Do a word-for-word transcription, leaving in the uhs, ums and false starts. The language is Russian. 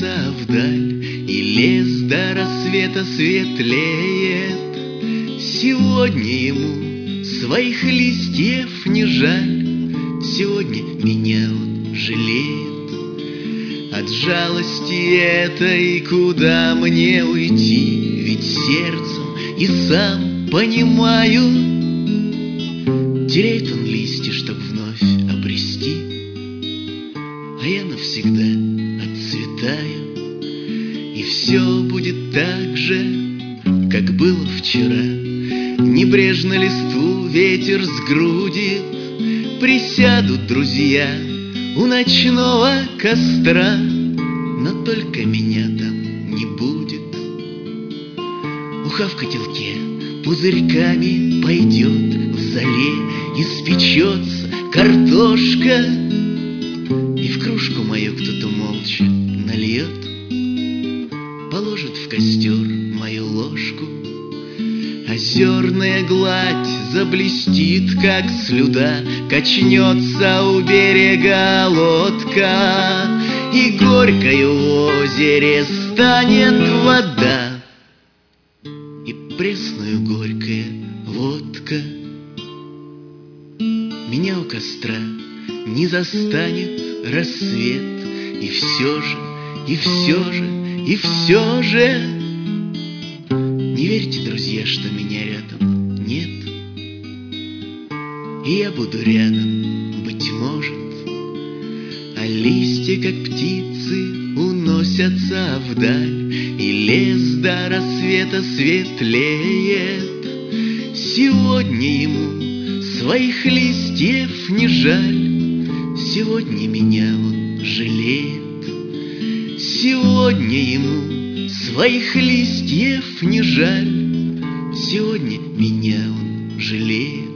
уносятся вдаль, и лес до рассвета светлеет. Сегодня ему своих листьев не жаль, сегодня меня он жалеет. От жалости этой куда мне уйти? Ведь сердцем и сам понимаю, теряет он листья, чтоб вновь обрести, а я навсегда отцветаю. И все будет так же, как было вчера. Небрежно листву ветер сгрудит, присядут друзья у ночного костра, но только меня там не будет. Уха в котелке пузырьками пойдет, в зале испечется картошка, и в кружку мою кто-то молча нальет, положит в костер мою ложку. Озерная гладь заблестит, как слюда, качнется у берега лодка, и горькою в озере станет вода, и пресную горькая водка. Меня у костра не застанет рассвет, и все же, и все же, и все же не верьте, друзья, что меня рядом нет. И я буду рядом, быть может, а листья, как птицы, уносятся вдаль, и лес до рассвета светлеет. Сегодня ему своих листьев не жаль, сегодня меня он жалеет. Сегодня ему своих листьев не жаль, сегодня меня он жалеет.